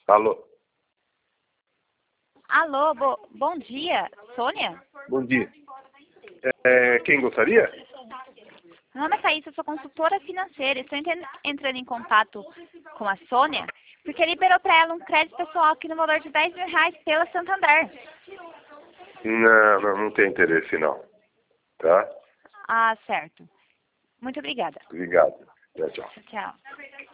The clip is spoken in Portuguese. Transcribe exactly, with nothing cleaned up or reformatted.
Alô? Alô, bo bom dia, Sônia? Bom dia. É, quem gostaria? Meu nome é Thaís, eu sou consultora financeira. Estou entrando em contato com a Sônia porque liberou para ela um crédito pessoal aqui no valor de dez mil reais pela Santander. Não, não, não tem interesse não. Tá? Ah, certo. Muito obrigada. Obrigado. Tchau, tchau. Tchau.